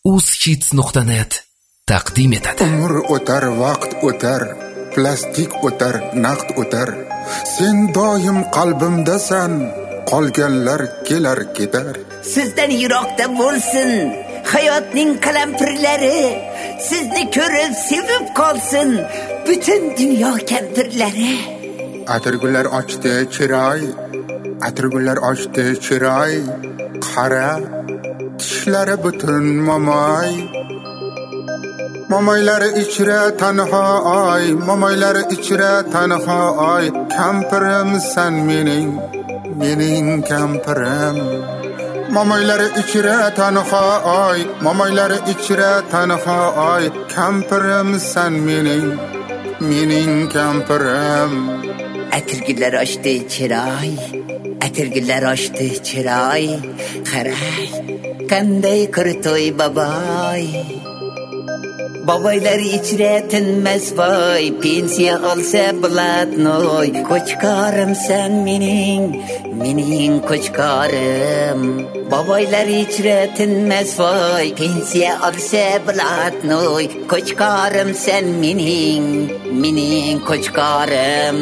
uzhits.net taqdim etadi. Umr o'tar, vaqt o'tar, plastik o'tar, naqd o'tar. Sen doim qalbimdasan, qolganlar kelar ketar. Sizdan yiroqda bo'lsin hayotning qalampirlari, sizni ko'rib sevib qolsin butun dunyo kampirlari. Atirgullar ochdi chiroy, atirgullar ochdi chiroy, qara tishlari butun momoy. Momoylari ichra tanho oy, momoylari ichra tanho oy. Kampirim san mening kampirim. Momoylari ichra tanho oy, momoylari ichra tanho oy. Kampirim san mening kampirim. Atirgullar ochdi chiroy, atirgullar ochdi chiroy, qaray qanday qirtoy baboy. Babaylar ichra tinmas voy, pensiya olsa blatnoy. Qo'chqorim san mening qo'chqorim. Babaylar ichra tinmas voy, pensiya olsa blatnoy. Qo'chqorim san mening qo'chqorim.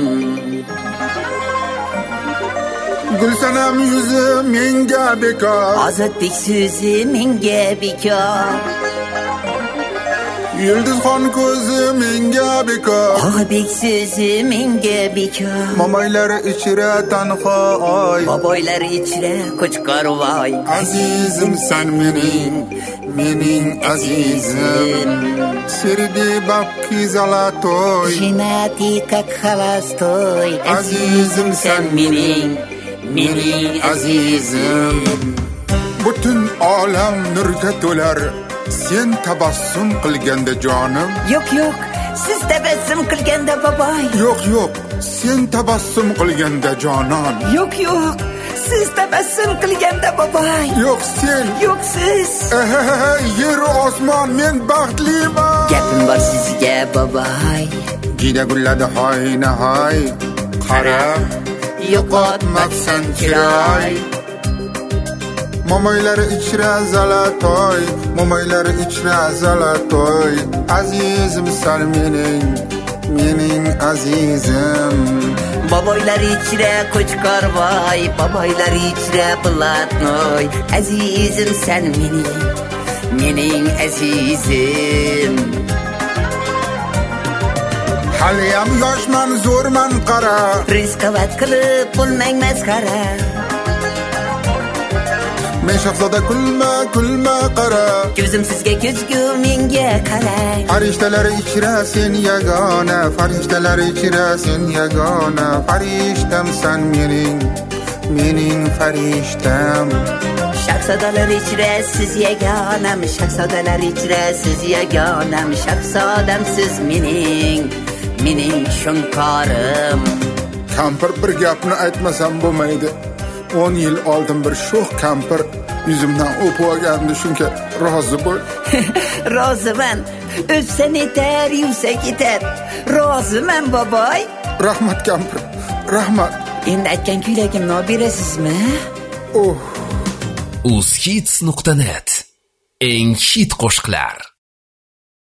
Gulsanam yuzi menga bekor, Ozodlik so'zi menga bekor. Yulduzxon ko'zi menga bekor, Og'bek so'zi menga bekor. momoylari ichra tanho oy, Babaylar ichra qo'chqor voy. azizim san mening azizim. Serdi babki zalatoy, Jinati как холостой. azizim san mening azizim. Butun olam nurga to'lar, sen tabassum qilganda jonim. Yo'q, siz tabassum qilganda baboy. Yo'q, sen tabassum qilganda jonon. Yo'q, siz tabassum qilganda baboy. Yo'q sen, Yo'q siz. yer osmon men baxtliman. Gapim bor sizga baboy. Jida gulladi hoyna hoy, qara yo'qotmabsan chiroy. Momoylari ichra zalatoy, momoylari ichra zalatoy. Azizim san mening azizim. Baboylar ichra qo'chqor voy, baboylar ichra blatnoy. Azizim san mening azizim. Haliyam yoshman, zo'rman qara. Rizqovat qilib bo'lmang masxara. Men shahzoda kulma qara. Ko'zim sizga ko'zgu menga qarang. Farishtalar ichra sen yagona, farishtalar ichra sen yagona. Farishtam san mening farishtam. Shahzodalar ichra siz yagonam, shahzodalar ichra siz yagonam. Shahzodam siz mening shunqorim. Kampir bir gapni aytmasam bo'lmaydi. 10 yil oldin bir sho'x kampir yuzimdan o'pib olgandi, shunga rozi bo'l. Roziman. O'psan yetar, yuvsa ketar. Roziman baboy. Rahmat kampir, rahmat. Endi aytgan kuylagimni olib berasizmi? uzhits.net eng hit qo'shiqlar.